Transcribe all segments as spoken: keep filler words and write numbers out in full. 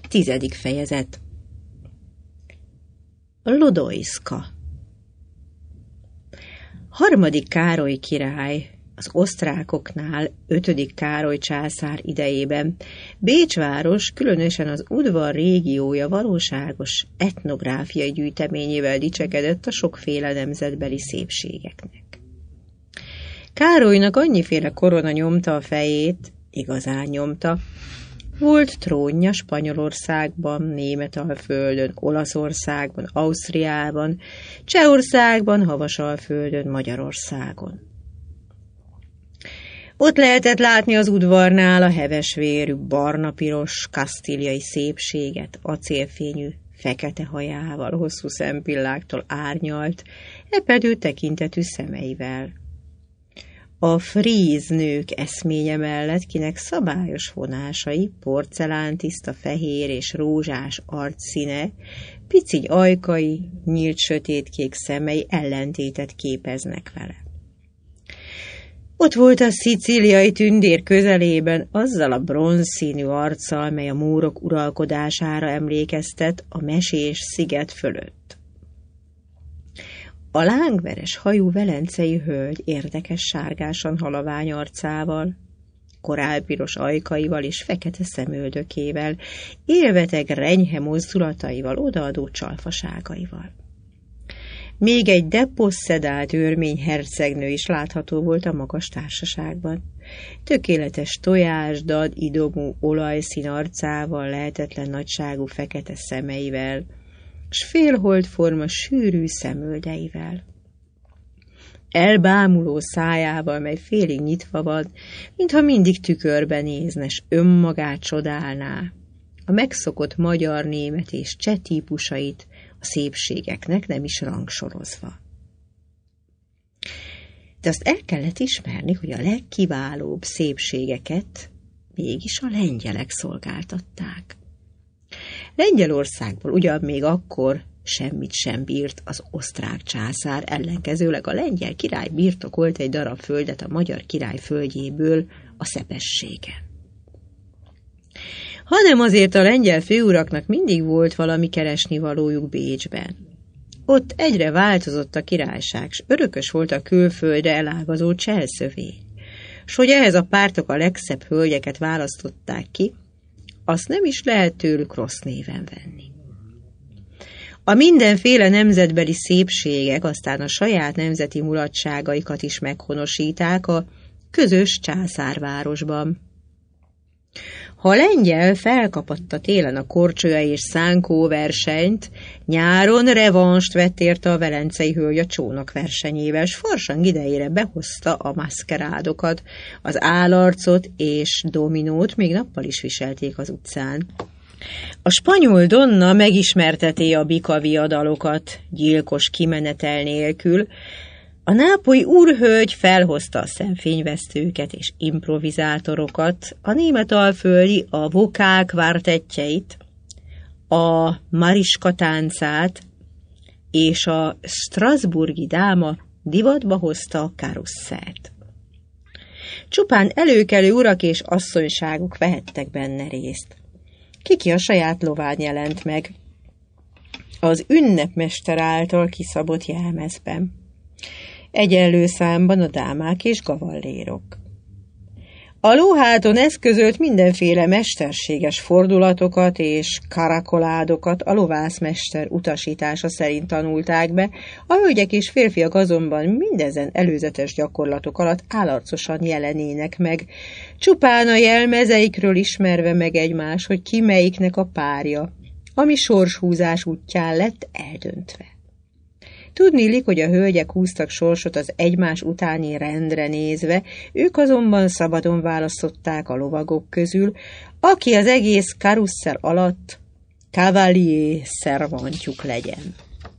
Tizedik fejezet. Lodojszka. Harmadik Károly király az osztrákoknál ötödik Károly császár idejében Bécs város, különösen az udvar régiója valóságos etnográfiai gyűjteményével dicsekedett a sokféle nemzetbeli szépségeknek. Károlynak annyiféle korona nyomta a fejét, igazán nyomta. Volt trónja Spanyolországban, Németalföldön, Olaszországban, Ausztriában, Csehországban, Havasalföldön, Magyarországon. Ott lehetett látni az udvarnál a hevesvérű, barna-piros, kasztíliai szépséget, acélfényű, fekete hajával, hosszú szempilláktól árnyalt, epedő tekintetű szemeivel. A fríz nők eszménye mellett, kinek szabályos vonásai, porcelántiszta fehér és rózsás arcszíne, picigy ajkai, nyílt sötétkék szemei ellentétet képeznek vele. Ott volt a szicíliai tündér közelében azzal a bronzszínű arccal, mely a mórok uralkodására emlékeztet a mesés sziget fölött. A lángveres hajú velencei hölgy érdekes sárgásan halavány arcával, korálpiros ajkaival és fekete szemöldökével, élveteg renyhe mozdulataival, odaadó csalfaságaival. Még egy deposszedált őrmény hercegnő is látható volt a magas társaságban. Tökéletes tojásdad, idomú olajszín arcával, lehetetlen nagyságú fekete szemeivel, s félholdforma sűrű szemöldeivel. Elbámuló szájával, mely félig nyitva van, mintha mindig tükörbe nézne, s önmagát csodálná, a megszokott magyar, német és cseh típusait a szépségeknek nem is rangsorozva. De azt el kellett ismerni, hogy a legkiválóbb szépségeket mégis a lengyelek szolgáltatták. Lengyelországból ugyan még akkor semmit sem bírt az osztrák császár, ellenkezőleg a lengyel király birtokolt egy darab földet a magyar király földjéből a Szepességen. Hanem azért a lengyel főuraknak mindig volt valami keresnivalójuk Bécsben. Ott egyre változott a királyság, s örökös volt a külföldre elágazó cselszövény, s hogy ehhez a pártok a legszebb hölgyeket választották ki, azt nem is lehet tőlük rossz néven venni. A mindenféle nemzetbeli szépségek aztán a saját nemzeti mulatságaikat is meghonosíták a közös császárvárosban. Ha a lengyel felkapatta télen a korcsolya és szánkó versenyt, nyáron revanst vett érte a velencei hölgy a csónak versenyével, s farsang idejére behozta a maszkerádokat, az állarcot és dominót még nappal is viselték az utcán. A spanyol donna megismerteti a bikaviadalokat gyilkos kimenetel nélkül, a nápolyi úrhölgy felhozta a szemfényvesztőket és improvizátorokat, a németalföldi a vokál kvártettjeit, a Mariska táncát, és a strasburgi dáma divatba hozta a karusszert. Csupán előkelő urak és asszonyságok vehettek benne részt. Kiki a saját lován jelent meg, az ünnepmester által kiszabott jelmezben. Egyenlő számban a dámák és gavallérok. A lóháton eszközölt mindenféle mesterséges fordulatokat és karakoládokat a lovászmester utasítása szerint tanulták be, a hölgyek és férfiak azonban mindezen előzetes gyakorlatok alatt állarcosan jelenének meg, csupán a jelmezeikről ismerve meg egymás, hogy ki melyiknek a párja, ami sorshúzás útján lett eldöntve. Tudniillik, hogy a hölgyek húztak sorsot az egymás utáni rendre nézve, ők azonban szabadon választották a lovagok közül, aki az egész karuszel alatt cavalier szervantjuk legyen.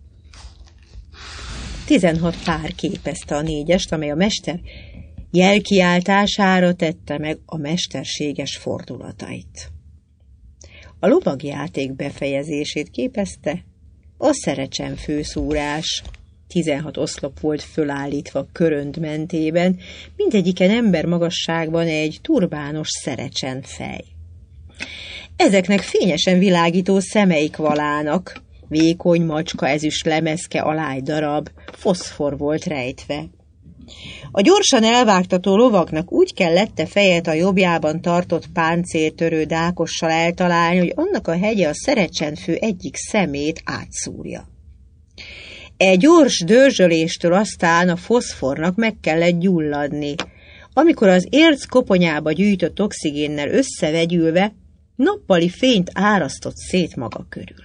Tizenhat pár képezte a négyest, amely a mester jelkiáltására tette meg a mesterséges fordulatait. A lovagjáték befejezését képezte a szerecsen főszúrás. Tizenhat oszlop volt fölállítva körönd mentében, mindegyiken ember magasságban egy turbános szerecsen fej. Ezeknek fényesen világító szemeik valának, vékony macska ezüst lemezke aláj darab, foszfor volt rejtve. A gyorsan elvágtató lovaknak úgy kellett fejet a jobbjában tartott páncéltörő dákossal eltalálni, hogy annak a hegye a Szerecsentfő egyik szemét átszúrja. E gyors dörzsöléstől aztán a foszfornak meg kellett gyulladni, amikor az érc koponyába gyűjtött oxigénnel összevegyülve nappali fényt árasztott szét maga körül.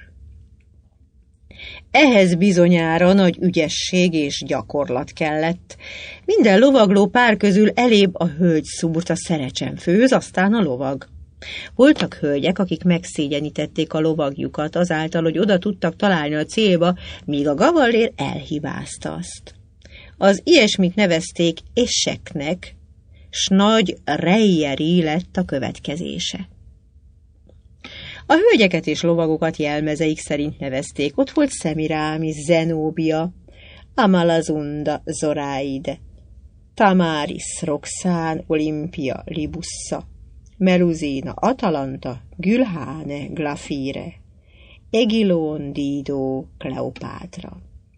Ehhez bizonyára nagy ügyesség és gyakorlat kellett. Minden lovagló pár közül elébb a hölgy szúrt a Szerecsenfőhöz, aztán a lovag. Voltak hölgyek, akik megszégyenítették a lovagjukat azáltal, hogy oda tudtak találni a célba, míg a gavallér elhibázta azt. Az ilyesmit nevezték eseknek, s nagy rejjeri lett a következése. A hölgyeket és lovagokat jelmezeik szerint nevezték. Ott volt Szemirámis, Zenóbia, Amalazunda, Zoraide, Tamaris, Roxán, Olimpia, Libussa, Meluzina, Atalanta, Gülháne, Glafire, Egilón, Dido, Kleopátra.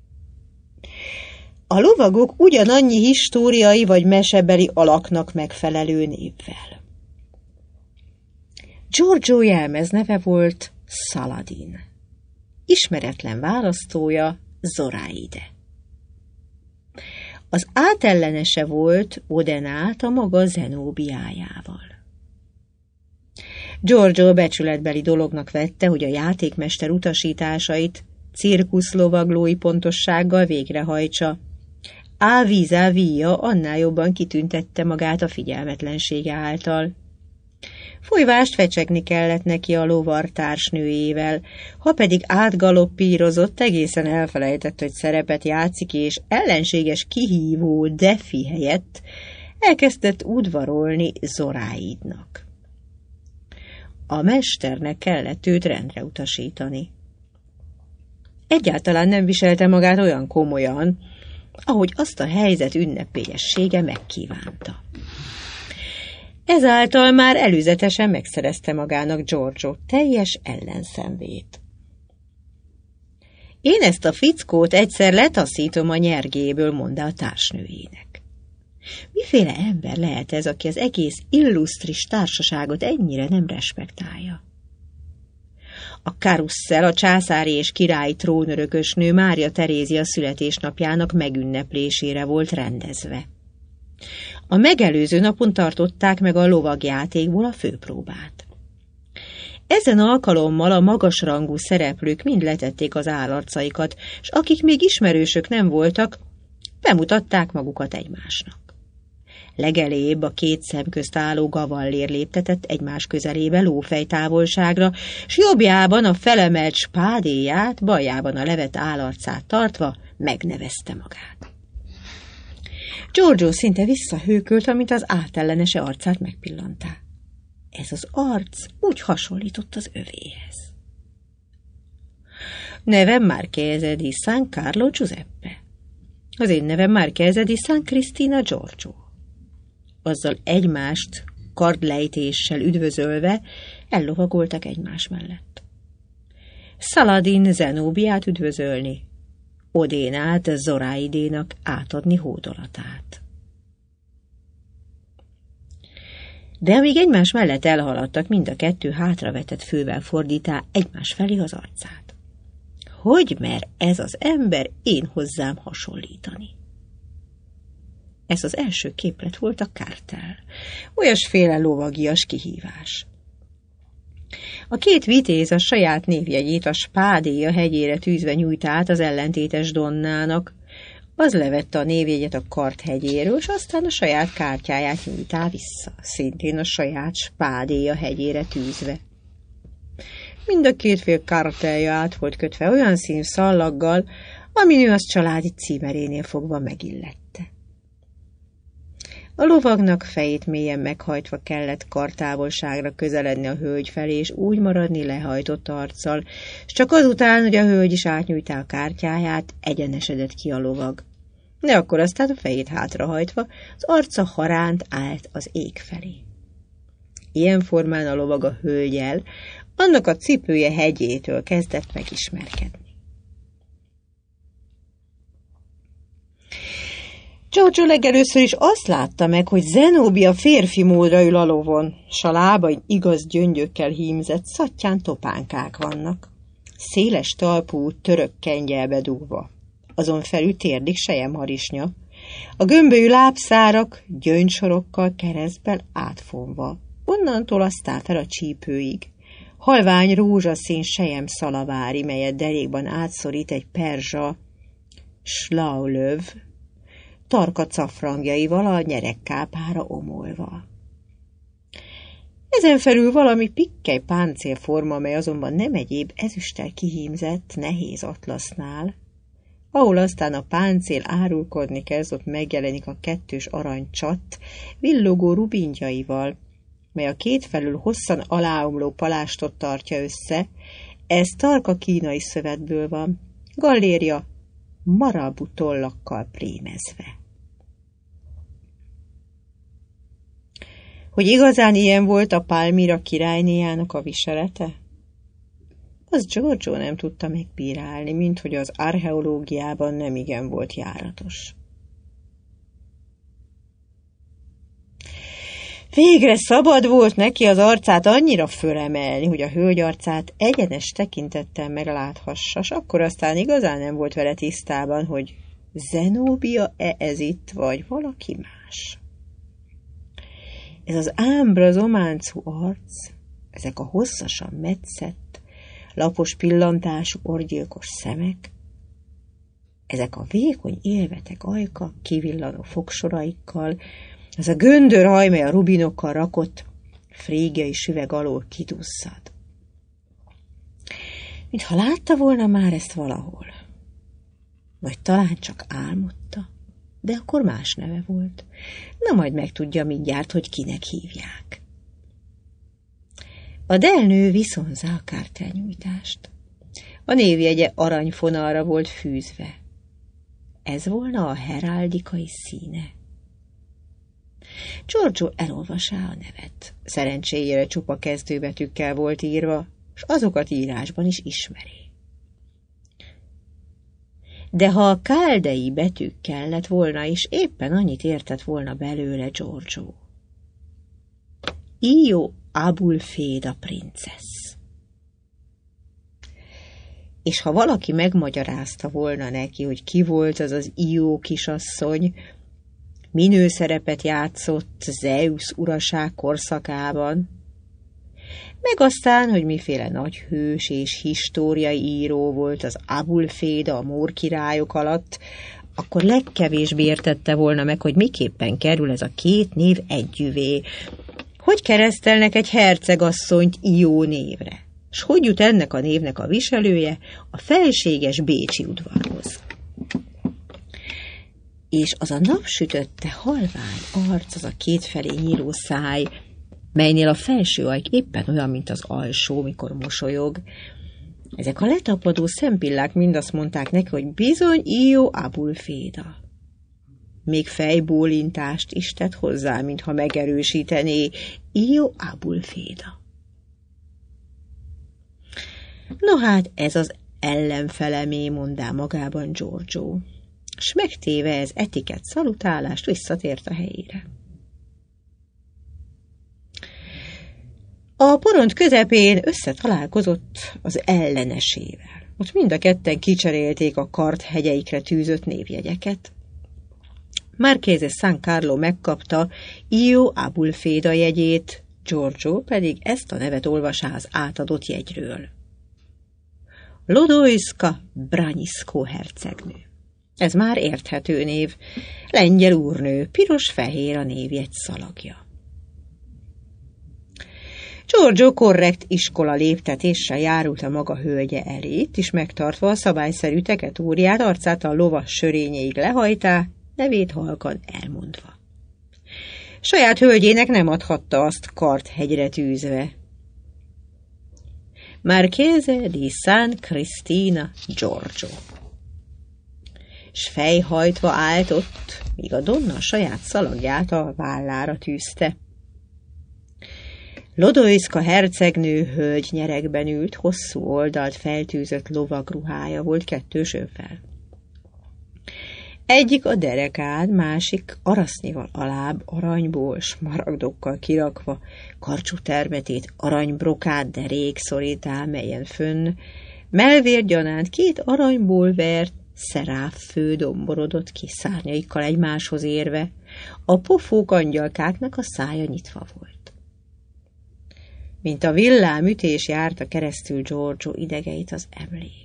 A lovagok ugyanannyi históriai vagy mesebeli alaknak megfelelő névvel. Giorgio jelmezneve volt Szaladin. Ismeretlen választója Zoraide. Az átellenese volt Odenát a maga Zenóbiájával. Giorgio becsületbeli dolognak vette, hogy a játékmester utasításait cirkuszlovaglói pontossággal végrehajtsa. A vis-a-vis-ja annál jobban kitüntette magát a figyelmetlensége által. Folyvást fecsegni kellett neki a lovar társnőjével, ha pedig átgaloppírozott, egészen elfelejtett, hogy szerepet játszik, és ellenséges kihívó Defi helyett elkezdett udvarolni Zoraidnak. A mesternek kellett őt rendre utasítani. Egyáltalán nem viselte magát olyan komolyan, ahogy azt a helyzet ünnepélyessége megkívánta. Ezáltal már előzetesen megszerezte magának Giorgio teljes ellenszenvét. Én ezt a fickót egyszer letaszítom a nyergéből, mondta a társnőjének. Miféle ember lehet ez, aki az egész illusztris társaságot ennyire nem respektálja? A karusszel a császári és királyi trónörökösnő Mária Terézia születésnapjának megünneplésére volt rendezve. A megelőző napon tartották meg a lovagjátékból a főpróbát. Ezen alkalommal a magasrangú szereplők mind letették az állarcaikat, s akik még ismerősök nem voltak, bemutatták magukat egymásnak. Legelébb a két szem közt álló gavallér léptetett egymás közelébe lófejtávolságra, s jobbjában a felemelt spádéját, baljában a levett állarcát tartva megnevezte magát. Giorgio szinte visszahőkölt, amint az átellenese arcát megpillantá. Ez az arc úgy hasonlított az övéhez. Nevem Marchese di San Carlo Giuseppe. Az én nevem Marchese di San Cristina Giorgio. Azzal egymást kardlejtéssel üdvözölve ellovagoltak egymás mellett. Szaladin Zenóbiát üdvözölni, Odénát Zoraidénak átadni hódolatát. De amíg egymás mellett elhaladtak, mind a kettő hátravetett fővel fordítá egymás felé az arcát. Hogy mer ez az ember én hozzám hasonlítani? Ez az első képlet volt a kártel, olyasféle lovagias kihívás. A két vitéz a saját névjegyét a spádéja hegyére tűzve nyújt át az ellentétes donnának, az levette a névjegyet a kart hegyéről, és aztán a saját kártyáját nyújtá vissza, szintén a saját spádéja hegyére tűzve. Mind a két fél kártelja át volt kötve olyan szín szallaggal, amin ő az családi címerénél fogva megillette. A lovagnak fejét mélyen meghajtva kellett kartávolságra közeledni a hölgy felé, és úgy maradni lehajtott arccal, s csak azután, hogy a hölgy is átnyújtá a kártyáját, egyenesedett ki a lovag. De akkor aztán a fejét hátrahajtva, az arca haránt állt az ég felé. Ilyen formán a lovag a hölgyel, Annak a cipője hegyétől kezdett megismerkedni. Giorgio legelőször is azt látta meg, hogy Zenobia férfi módra ül a lovon, s a lábain igaz gyöngyökkel hímzett szattyán topánkák vannak. Széles talpú török kengyelbe dugva. Azon felül térdig selyemharisnya. A gömbölyű lábszárak gyöngysorokkal keresztben átfonva. Onnantól aztán fel a csípőig. Halvány rózsaszín sejem szalavári, melyet derékban átszorít egy perzsa slaulöv, tarka cafrangjaival a nyeregkápára omolva. Ezen felül valami pikkely páncélforma, mely azonban nem egyéb ezüsttel kihímzett, nehéz atlasznál, ahol aztán a páncél árulkodni kezd, ott megjelenik a kettős aranycsat villogó rubintjaival, mely a kétfelül hosszan aláomló palástot tartja össze. Ez tarka kínai szövetből van, galléria marabú tollakkal prémezve. Hogy igazán ilyen volt a Palmira királynéjának a viselete? Az Giorgio nem tudta megbírálni, minthogy az archeológiában nem igen volt járatos. Végre szabad volt neki az arcát annyira fölemelni, hogy a hölgy arcát egyenes tekintettel megláthassa, s akkor aztán igazán nem volt vele tisztában, hogy Zenobia-e ez itt, vagy valaki más. Ez az ámbra zománcú arc, ezek a hosszasan metszett, lapos pillantású orgyilkos szemek, ezek a vékony élvetek ajka kivillanó fogsoraikkal, az a göndör haj, mely a rubinokkal rakott frígiai süveg alól kiduzzad. Mintha látta volna már ezt valahol. Vagy talán csak álmodta, de akkor más neve volt. Na majd megtudja mindjárt, hogy kinek hívják. A delnő viszonzá a kártyányújtást. A névjegye aranyfonalra volt fűzve. Ez volna a heráldikai színe. Giorgio elolvasá a nevet. Szerencséjére csupa kezdőbetűkkel volt írva, s azokat írásban is ismeri. De ha a káldei betűk kellett volna, és éppen annyit értett volna belőle Giorgio. Io Abulfeda princesz. És ha valaki megmagyarázta volna neki, hogy ki volt az az Io kisasszony, minő szerepet játszott Zeus uraság korszakában, meg aztán, hogy miféle nagy hős és históriai író volt az Abulféda a mór királyok alatt, akkor legkevésbé értette volna meg, hogy miképpen kerül ez a két név együvé, hogy keresztelnek egy hercegasszonyt Io névre, s hogy jut ennek a névnek a viselője a felséges bécsi udvarhoz. És az a napsütötte halvány arc, az a kétfelé nyíló száj, melynél a felső ajk éppen olyan, mint az alsó, mikor mosolyog. Ezek a letapadó szempillák mind azt mondták neki, hogy bizony Io Abulféda. Még fejbólintást is tett hozzá, mintha megerősítené Io Abulféda. No hát, ez az ellenfelemé, mondá magában Giorgio, s megtéve ez etikett szalutálást visszatért a helyére. A porond közepén összetalálkozott az ellenesével. Ott mind a ketten kicserélték a kart hegyeikre tűzött névjegyeket. Marchese San Carlo megkapta Io Abulféda jegyét, Giorgio pedig ezt a nevet olvasá az átadott jegyről. Lodojska Braniszko hercegnő. Ez már érthető név. Lengyel úrnő, piros-fehér a névjegy szalagja. Giorgio korrekt iskola léptetéssel járult a maga hölgye elé, itt is megtartva a szabályszerű teketóriát, arcát a lovas sörényeig lehajtá, nevét halkan elmondva. Saját hölgyének nem adhatta azt kart hegyre tűzve. Marchese di San Cristina Giorgio. S fejhajtva állt ott, míg a donna a saját szalagját a vállára tűzte. Lodojszka hercegnő hölgy nyeregben ült, hosszú oldalt feltűzött lovagruhája volt kettős övrel. Egyik a derekán, másik arasznival alább aranyból, smaragdokkal kirakva, karcsú termetét aranybrokád derék szorítál, melyen fönn, melvérgyanánt két aranyból vert szeráf fő domborodott ki, szárnyaikkal egymáshoz érve, a pofók angyalkáknak a szája nyitva volt. Mint a villámütés járta keresztül Giorgio idegeit az emlék.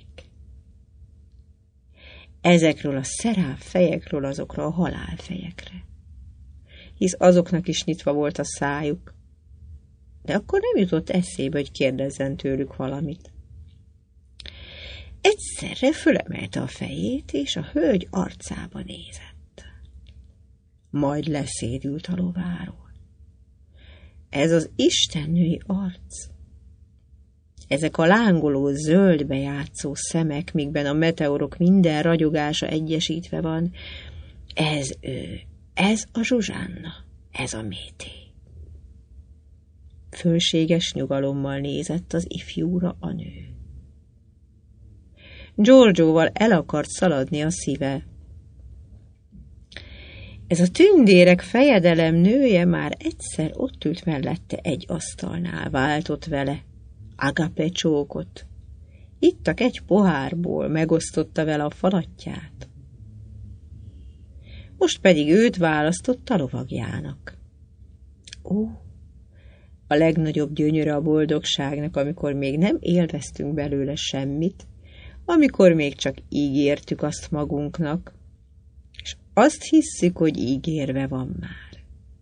Ezekről a szeráf fejekről azokra a halálfejekre. Hisz azoknak is nyitva volt a szájuk. De akkor nem jutott eszébe, hogy kérdezzen tőlük valamit. Egyszerre fölemelte a fejét, és a hölgy arcába nézett. Majd leszédült a lováról. Ez az istennői arc. Ezek a lángoló zöldbe játszó szemek, mikben a meteorok minden ragyogása egyesítve van, ez ő, ez a Zsuzsanna, ez a Mété. Fölséges nyugalommal nézett az ifjúra a nő. Giorgioval el akart szaladni a szíve. Ez a tündérek fejedelem nője már egyszer ott ült mellette egy asztalnál, váltott vele agape csókot. Ittak egy pohárból, megosztotta vele a falatját. Most pedig őt választotta lovagjának. Ó, a legnagyobb gyönyöre a boldogságnak, amikor még nem élveztünk belőle semmit, amikor még csak ígértük azt magunknak, és azt hisszük, hogy ígérve van már.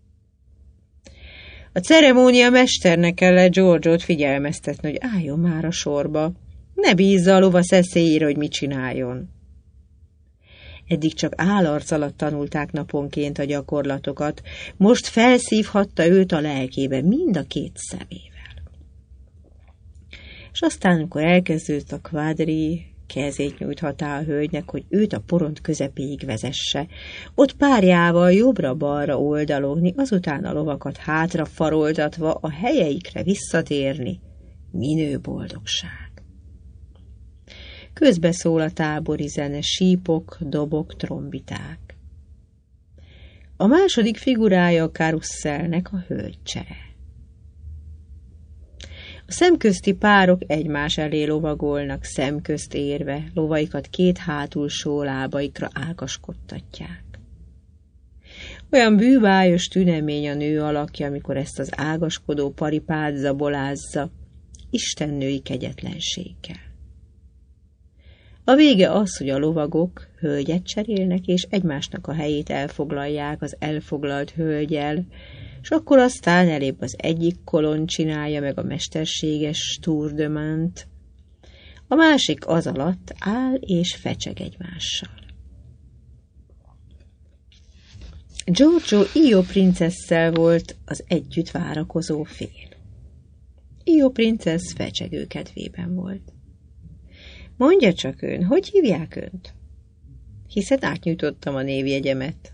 A ceremónia mesternek kellett Giorgiót figyelmeztetni, hogy álljon már a sorba, ne bízza a lova szeszélyére, hogy mit csináljon. Eddig csak állarc alatt tanulták naponként a gyakorlatokat, most felszívhatta őt a lelkébe mind a két szemével. És aztán, amikor elkezdődött a kvádri, kezét nyújthatá a hölgynek, hogy őt a poront közepéig vezesse, ott párjával jobbra-balra oldalogni, azután a lovakat hátra faroltatva a helyeikre visszatérni, minő boldogság. Közbeszól a tábori zene, sípok, dobok, trombiták. A második figurája a karuszelnek a hölgycsere. A szemközti párok egymás elé lovagolnak, szemközt érve, lovaikat két hátulsó lábaikra ágaskodtatják. Olyan bűvályos tünemény a nő alakja, amikor ezt az ágaskodó paripát zabolázza, istennői kegyetlenséggel. A vége az, hogy a lovagok hölgyet cserélnek, és egymásnak a helyét elfoglalják az elfoglalt hölgyel, és akkor aztán elébb az egyik kolon csinálja meg a mesterséges tour de main-t, a másik az alatt áll és fecseg egymással. Giorgio Io princesszel volt az együtt várakozó fél. Io princesz fecsegő kedvében volt. Mondja csak ön, hogy hívják önt? Hiszen átnyújtottam a névjegyemet.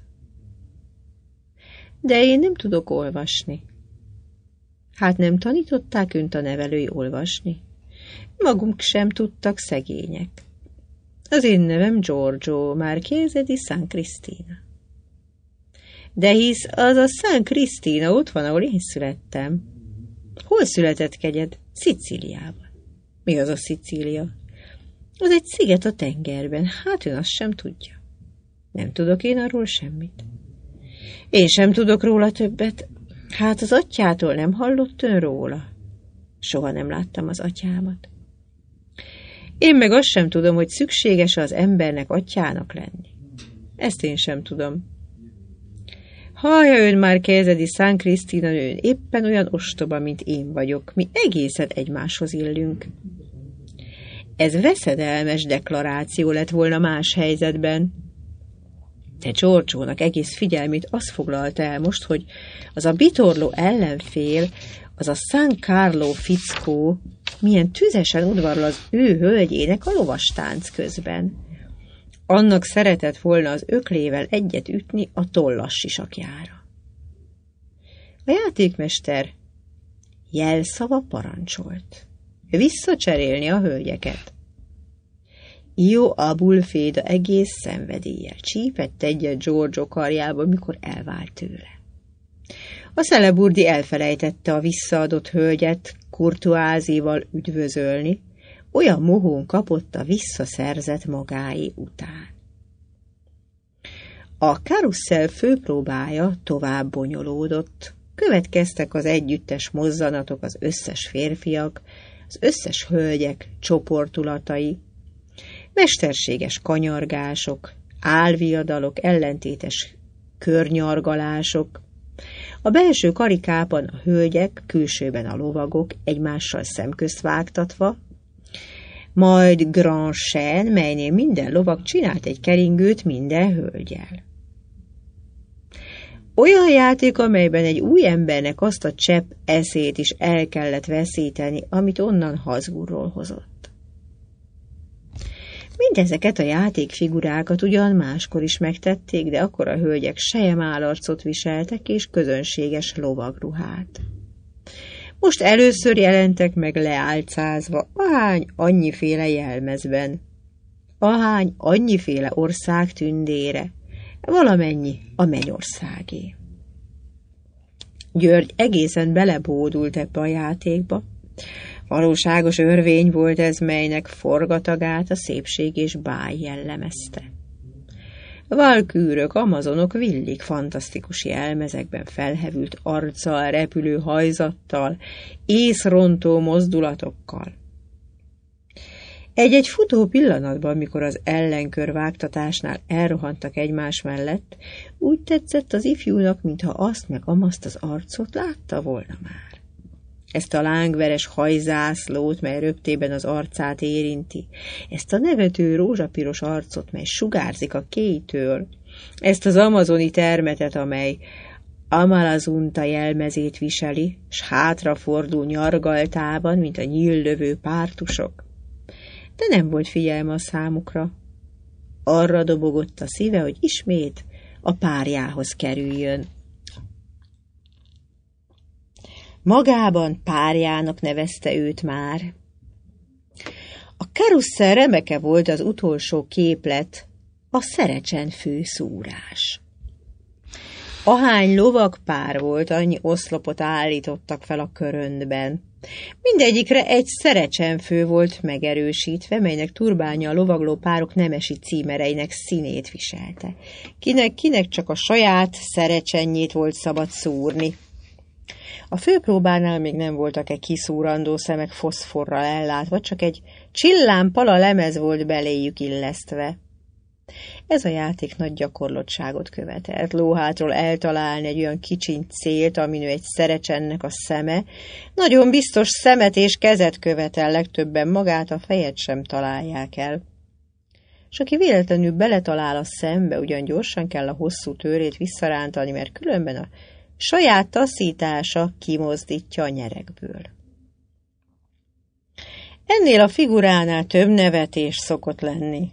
De én nem tudok olvasni. Hát nem tanították önt a nevelői olvasni? Magunk sem tudtak, szegények. Az én nevem Giorgio Marchese di San Cristina. De hisz az a San Cristina ott van, ahol én születtem. Hol született kegyed? Szicíliában. Mi az a Szicília? Az egy sziget a tengerben, hát ön azt sem tudja. Nem tudok én arról semmit. Én sem tudok róla többet. Hát az atyától nem hallott ön róla? Soha nem láttam az atyámat. Én meg azt sem tudom, hogy szükséges az embernek atyának lenni. Ezt én sem tudom. Hallja ön már Marchese San Cristina, ön éppen olyan ostoba, mint én vagyok. Mi egészen egymáshoz illünk. Ez veszedelmes deklaráció lett volna más helyzetben. De Giorgiónak egész figyelmét az foglalta el most, hogy az a bitorló ellenfél, az a San Carlo fickó milyen tüzesen udvarol az ő hölgyének a lovastánc közben. Annak szeretett volna az öklével egyet ütni a tollas sisakjára. A játékmester jelszava parancsolt. Visszacserélni a hölgyeket. Io Abulféda egész szenvedéllyel csípett egyet Giorgio karjába, mikor elvált tőle. A Celeburdi elfelejtette a visszaadott hölgyet kurtuázival üdvözölni, olyan mohón kapott a visszaszerzett magáé után. A karusszel főpróbája tovább bonyolódott, következtek az együttes mozzanatok, az összes férfiak, az összes hölgyek csoportulatai, mesterséges kanyargások, álviadalok, ellentétes környargalások, a belső karikában a hölgyek, külsőben a lovagok egymással szemközt vágtatva, majd Grand Chien, melynél minden lovag csinált egy keringőt minden hölgyel. Olyan játék, amelyben egy új embernek azt a csepp eszét is el kellett veszíteni, amit onnan hazúrról hozott. Mindezeket a játékfigurákat ugyan máskor is megtették, de akkor a hölgyek selyemállarcot viseltek és közönséges lovagruhát. Most először jelentek meg leálcázva, ahány annyiféle jelmezben, ahány annyiféle ország tündére, valamennyi a mennyországé. György egészen belebódult ebbe a játékba. Valóságos örvény volt ez, melynek forgatagát a szépség és báj jellemezte. Valkűrök, amazonok villik fantasztikus jelmezekben felhevült arccal, repülő hajzattal, észrontó mozdulatokkal. Egy-egy futó pillanatban, mikor az ellenkör vágtatásnál elrohantak egymás mellett, úgy tetszett az ifjúnak, mintha azt meg amazt az arcot látta volna már. Ezt a lángveres hajzászlót, mely röptében az arcát érinti, ezt a nevető rózsapiros arcot, mely sugárzik a kéjtől, ezt az amazoni termetet, amely Amalazunta jelmezét viseli, s hátrafordul nyargaltában, mint a nyíllövő pártusok. De nem volt figyelme a számukra. Arra dobogott a szíve, hogy ismét a párjához kerüljön. Magában párjának nevezte őt már. A karusszel remeke volt az utolsó képlet, a szerecsen főszúrás. Ahány lovagpár volt, annyi oszlopot állítottak fel a köröndben. Mindegyikre egy szerecsenfő volt megerősítve, melynek turbánya a lovagló párok nemesi címereinek színét viselte. Kinek-kinek csak a saját szerecsenjét volt szabad szúrni. A főpróbánál még nem voltak-e kiszúrandó szemek foszforral ellátva, csak egy csillámpala lemez volt beléjük illesztve. Ez a játék nagy gyakorlottságot követelt. Lóhátról eltalálni egy olyan kicsiny célt, aminő egy szerecsennek a szeme, nagyon biztos szemet és kezet követel, legtöbben magát a fejet sem találják el. És aki véletlenül beletalál a szembe, ugyan gyorsan kell a hosszú tőrét visszarántani, mert különben a saját taszítása kimozdítja a nyerekből. Ennél a figuránál több nevetés szokott lenni.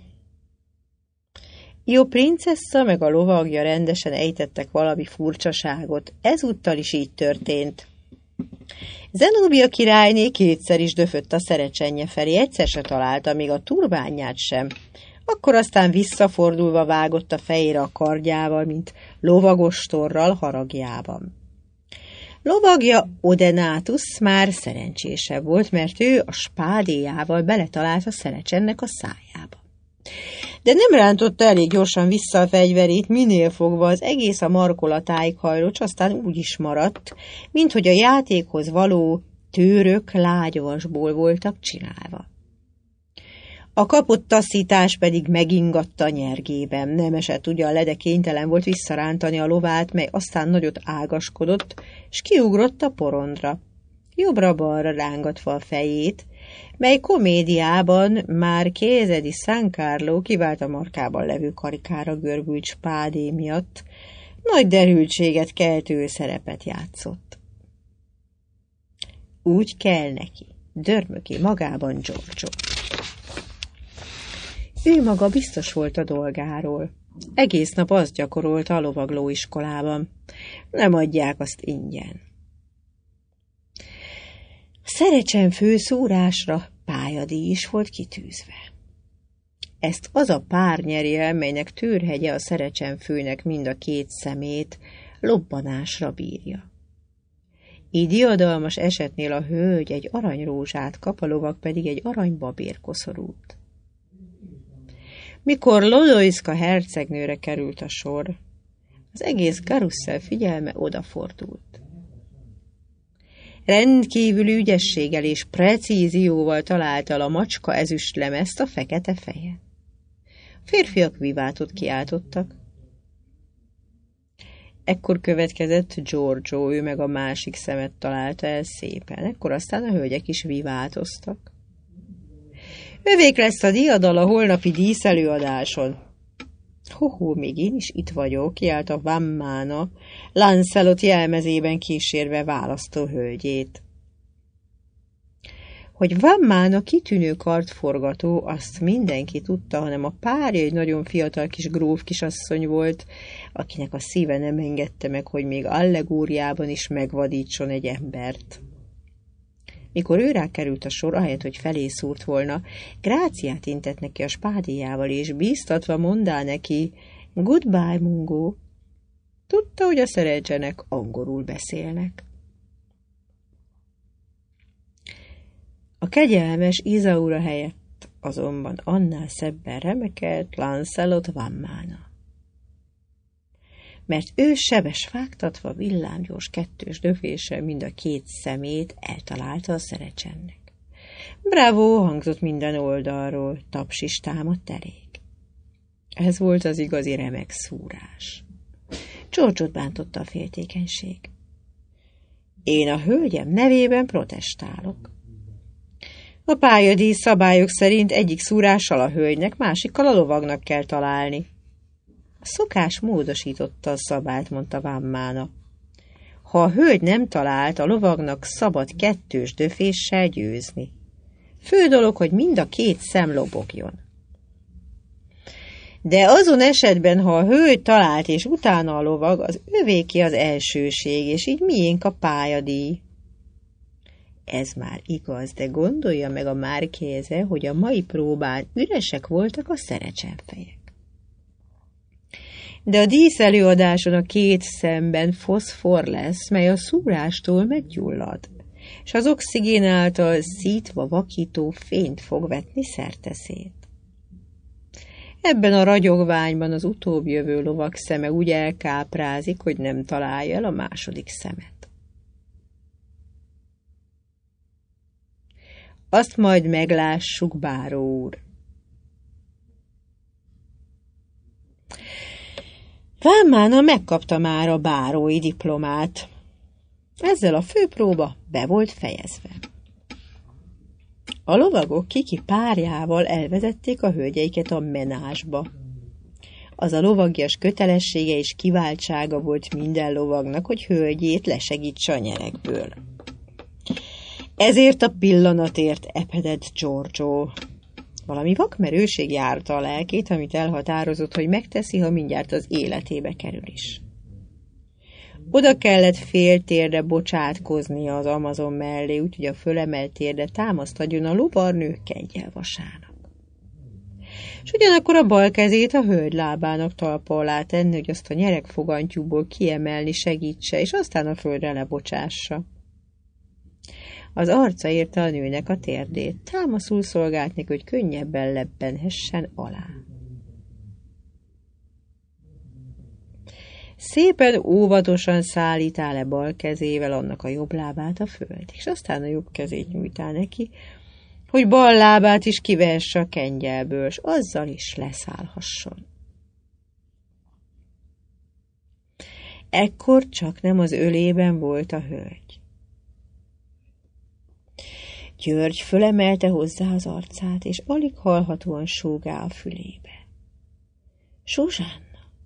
Jó princessza meg a lovagja rendesen ejtettek valami furcsaságot, ezúttal is így történt. Zenóbia királyné kétszer is döfött a szerecsenje felé, egyszer se találta még a turbányát sem. Akkor aztán visszafordulva vágott a fejére a kardjával, mint lovagostorral haragjában. Lovagja Odenatus már szerencsésebb volt, mert ő a spádéjával beletalált a szerecsennek a szájába. De nem rántotta elég gyorsan vissza a fegyverét, minél fogva az egész a markolatáig hajlott, aztán úgy is maradt, minthogy a játékhoz való tőrök lágyvasból voltak csinálva. A kapott taszítás pedig megingatta a nyergében. Nem esett ugyan le, de kénytelen volt visszarántani a lovát, mely aztán nagyot ágaskodott, s kiugrott a porondra, jobbra-balra rángatva a fejét, mely komédiában már Chiesa di San Carlo kivált a markában levő karikára görbült spádé miatt, nagy derültséget keltő szerepet játszott. Úgy kell neki, dörmöki magában Giorgio. Ő maga biztos volt a dolgáról. Egész nap azt gyakorolta a lovaglóiskolában. Nem adják azt ingyen. szerecsenfő szórásra pályadíj is volt kitűzve. Ezt az a pár nyeri el, melynek tőrhegye a szerecsenfőnek mind a két szemét lobbanásra bírja. Így diadalmas esetnél a hölgy egy aranyrózsát kap, a lovag pedig egy aranybabérkoszorút. Mikor Lodojszka hercegnőre került a sor, az egész Garusszel figyelme odafordult. Rendkívüli ügyességgel és precízióval találta a macska ezüstlemezt a fekete fejen. A férfiak vivátot kiáltottak. Ekkor következett Giorgio, ő meg a másik szemet találta el szépen. Ekkor aztán a hölgyek is vivátoztak. Övék lesz a diadal a holnapi díszelőadáson. Hoho, még én is itt vagyok, kiállt Vammána, Lancelot jelmezében kísérve választó hölgyét. Hogy Vammána kitűnő kartforgató, azt mindenki tudta, hanem a párja egy nagyon fiatal kis gróf kisasszony volt, akinek a szíve nem engedte meg, hogy még allegóriában is megvadítson egy embert. Mikor ő rá került a sor, ahelyett, hogy felé szúrt volna, Gráciát intett neki a spádéjával, és bíztatva mondá neki, goodbye, Mungo. Tudta, hogy a szerencsenek angolul beszélnek. A kegyelmes Izaura helyett azonban annál szebben remekelt Lancelot Vammána. Mert ő sebes vágtatva villámgyors kettős döféssel mind a két szemét eltalálta a szerecsennek. Bravo, hangzott minden oldalról, taps is támadt elég. Ez volt az igazi remek szúrás. George-ot bántotta a féltékenység. Én a hölgyem nevében protestálok. A pályadíj szabályok szerint egyik szúrással a hölgynek, másikkal a lovagnak kell találni. A szokás módosította a szabályt, mondta Vammána. Ha a hölgy nem talált, a lovagnak szabad kettős döféssel győzni. Fő dolog, hogy mind a két szem lobogjon. De azon esetben, ha a hölgy talált, és utána a lovag, az övéké az elsőség, és így miénk a pályadíj. Ez már igaz, de gondolja meg a márkéze, hogy a mai próbán üresek voltak a szerecsenfejek. De a díszelőadáson a két szemben foszfor lesz, mely a szúrástól meggyullad, és az oxigén által szítva vakító fényt fog vetni szerteszét. Ebben a ragyogványban az utóbb jövő lovag szeme úgy elkáprázik, hogy nem találja el a második szemet. Azt majd meglássuk, báró úr. Vammána megkapta már a bárói diplomát. Ezzel a főpróba be volt fejezve. A lovagok kiki párjával elvezették a hölgyeiket a menázsba. Az a lovagias kötelessége és kiváltsága volt minden lovagnak, hogy hölgyét lesegítse a nyerekből. Ezért a pillanatért epedett Giorgio. Valami vakmerőség járta a lelkét, amit elhatározott, hogy megteszi, ha mindjárt az életébe kerül is. Oda kellett fél térde bocsátkoznia az Amazon mellé, úgyhogy a fölemelt térde támaszt adjon a lovarnő kengyelvasának. És ugyanakkor a bal kezét a hölgy lábának talpa alá tenni, hogy azt a nyeregfogantyúból kiemelni segítse, és aztán a földre lebocsássa. Az arca érte a nőnek a térdét, támaszul szolgált neki, hogy könnyebben lebbenhessen alá. Szépen óvatosan szállítál le bal kezével annak a jobb lábát a föld, és aztán a jobb kezét nyújtál neki, hogy bal lábát is kivehesse a kengyelből, s azzal is leszállhasson. Ekkor csak nem az ölében volt a hölgy. György fölemelte hozzá az arcát, és alig hallhatóan súgá a fülébe. Zsuzsánna!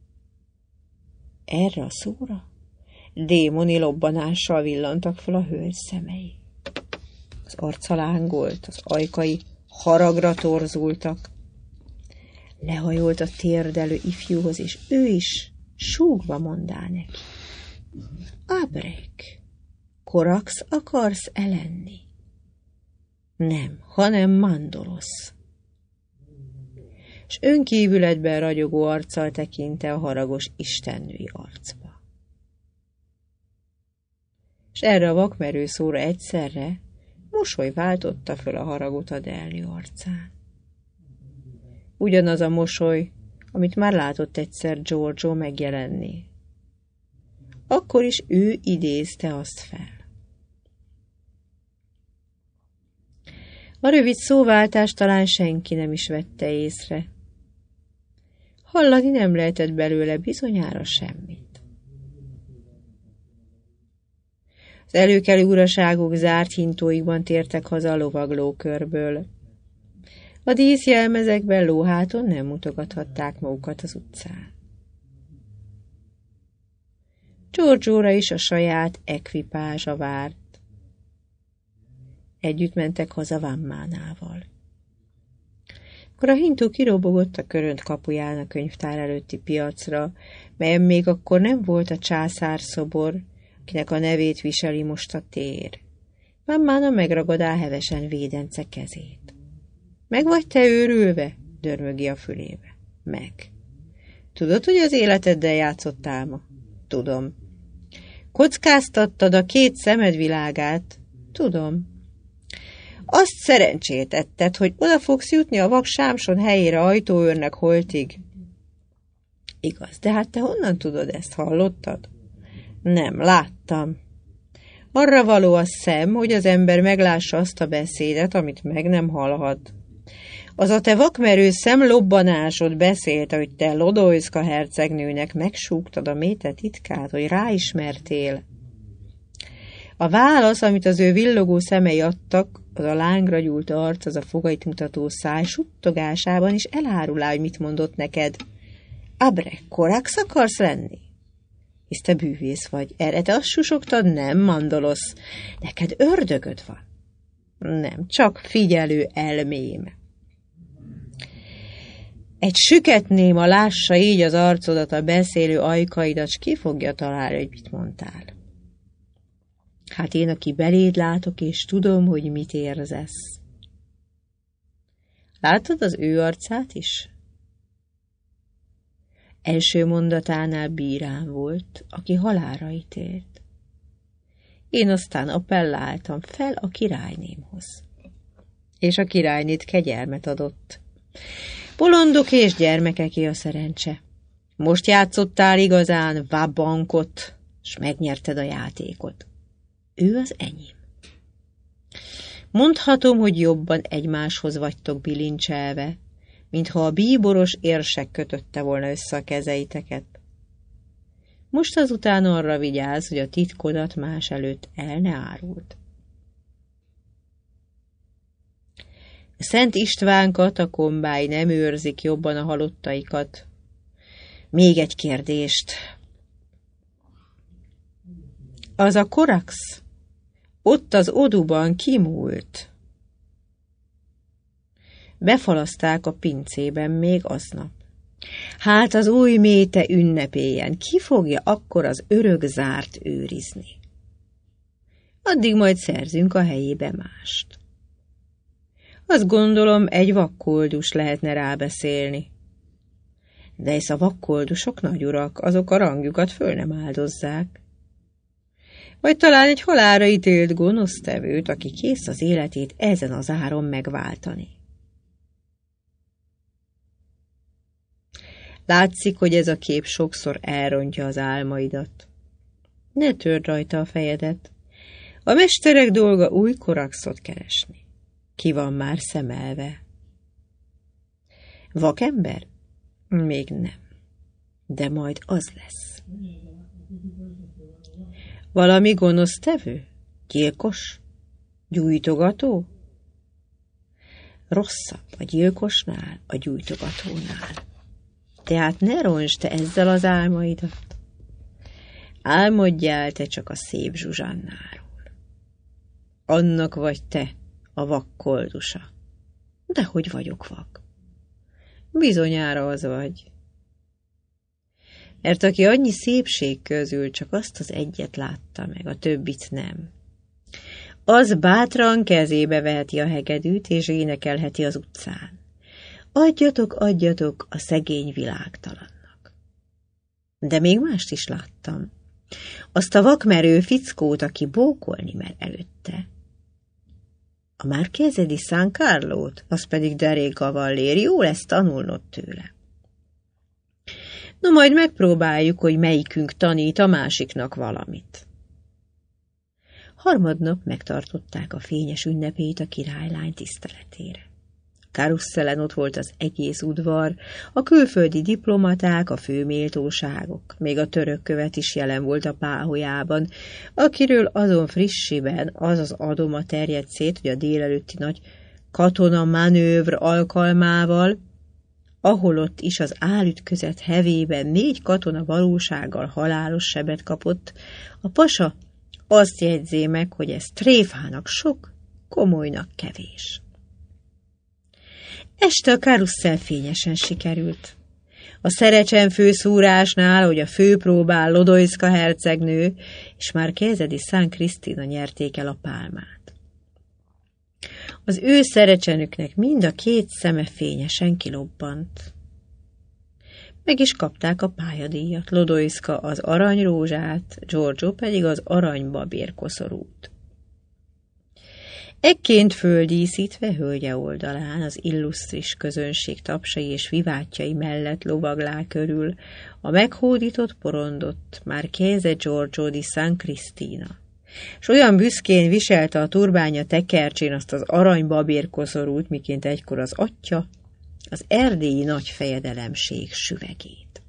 Erre a szóra démoni lobbanással villantak fel a hölgy szemei. Az arca lángolt, az ajkai haragra torzultak. Lehajolt a térdelő ifjúhoz, és ő is súgva mondá neki. Ábrek, Korax akarsz elenni? Nem, hanem Mandolosz. S önkívületben ragyogó arccal tekinte a haragos istennői arcba. S erre a vakmerő szóra egyszerre mosoly váltotta föl a haragot a Delny arcán. Ugyanaz a mosoly, amit már látott egyszer Giorgio megjelenni. Akkor is ő idézte azt fel. A rövid szóváltást talán senki nem is vette észre. Hallani nem lehetett belőle bizonyára semmit. Az előkelő uraságok zárt hintóikban tértek haza a lovaglókörből. A díszjelmezekben lóháton nem mutogathatták magukat az utcán. Giorgióra is a saját ekvipázsa várt. Együtt mentek haza Vammánával. Akkor a hintó kirobogott a körönt kapuján a könyvtár előtti piacra, melyen még akkor nem volt a császár szobor, akinek a nevét viseli most a tér. Vammána megragadá hevesen védence kezét. Meg vagy te őrülve? Dörmögi a fülébe. Meg. Tudod, hogy az életeddel játszottál ma? Tudom. Kockáztattad a két szemed világát? Tudom. Azt szerencsét tetted, hogy oda fogsz jutni a vak Sámson helyére ajtóőrnek holtig. Igaz, de hát te honnan tudod ezt? Hallottad? Nem, láttam. Arra való a szem, hogy az ember meglássa azt a beszédet, amit meg nem hallhat. Az a te vakmerő szemlobbanásod beszélt, hogy te Lodojszka hercegnőnek megsúgtad a méte titkát, hogy ráismertél. A válasz, amit az ő villogó szemei adtak, az a lángra gyúlt arc, az a fogait mutató száj suttogásában is elárulá, hogy mit mondott neked. Abre, korax akarsz lenni? Hisz te bűvész vagy. Erre te azt susogtad? Nem, Mandolosz. Neked ördögöd van. Nem, csak figyelő elmém. Egy süketnéma lássa így az arcodat, a beszélő ajkaidat, s ki fogja találni, hogy mit mondtál. Hát én, aki beléd látok, és tudom, hogy mit érzesz. Látod az ő arcát is? Első mondatánál bírán volt, aki halálra ítélt. Én aztán appelláltam fel a királynémhoz. És a királynét kegyelmet adott. Bolondok és gyermekeké a szerencse. Most játszottál igazán vabankot, s megnyerted a játékot. Ő az enyém. Mondhatom, hogy jobban egymáshoz vagytok bilincselve, mintha a bíboros érsek kötötte volna össze a kezeiteket. Most azután arra vigyázz, hogy a titkodat más előtt el ne áruld. A Szent István katakombái nem őrzik jobban a halottaikat. Még egy kérdést. Az a korax ott az oduban kimúlt. Befalaszták a pincében még aznap. Hát az új méte ünnepélyen ki fogja akkor az örök zárt őrizni? Addig majd szerzünk a helyébe mást. Azt gondolom, egy vakkoldus lehetne rábeszélni. De hisz a vakkoldusok nagy urak, azok a rangjukat föl nem áldozzák. Vagy talán egy halálra ítélt gonosztevőt, aki kész az életét ezen az áron megváltani. Látszik, hogy ez a kép sokszor elrontja az álmaidat. Ne törd rajta a fejedet. A mesterek dolga új koraxot keresni. Ki van már szemelve? Vakember? Még nem. De majd az lesz. Valami gonosztevő? Gyilkos? Gyújtogató? Rosszabb a gyilkosnál, a gyújtogatónál. Tehát ne rontsd te ezzel az álmaidat. Álmodjál te csak a szép Zsuzsannáról. Annak vagy te, a vakkoldusa. De hogy vagyok vak? Bizonyára az vagy. Mert aki annyi szépség közül csak azt az egyet látta meg, a többit nem. az bátran kezébe veheti a hegedűt, és énekelheti az utcán. Adjatok, adjatok a szegény világtalannak. De még mást is láttam. Azt a vakmerő fickót, aki bókolni mer előtte. A Marchese di San Carlót, az pedig Daré Kavallér, jó lesz tanulnod tőle. No, majd megpróbáljuk, hogy melyikünk tanít a másiknak valamit. Harmadnap megtartották a fényes ünnepét a királylány tiszteletére. Karusszelen ott volt az egész udvar, a külföldi diplomaták, a főméltóságok, még a török követ is jelen volt a páholyában, akiről azon frissiben az az adoma terjedt szét, hogy a délelőtti nagy katona manővr alkalmával, ahol ott is az álütközet hevében négy katona valósággal halálos sebet kapott, a pasa azt jegyzé meg, hogy ez tréfának sok, komolynak kevés. Este a karuszel fényesen sikerült. A szerecsen főszúrásnál, hogy a főpróbál Lodojszka hercegnő és Marchese di San Cristina nyerték el a pálmát. Az ő szerecsenüknek mind a két szeme fényesen kilobbant. Meg is kapták a pályadíjat, Lodojszka az aranyrózsát, Giorgio pedig az aranybabérkoszorút. Ekként földíszítve hölgye oldalán az illusztris közönség tapsai és vivátjai mellett lovaglá körül a meghódított porondott Marchese Giorgio di San Cristina, s olyan büszkén viselte a turbánya tekercsén azt az aranybabérkoszorút, miként egykor az atya, az erdélyi nagy fejedelemség süvegét.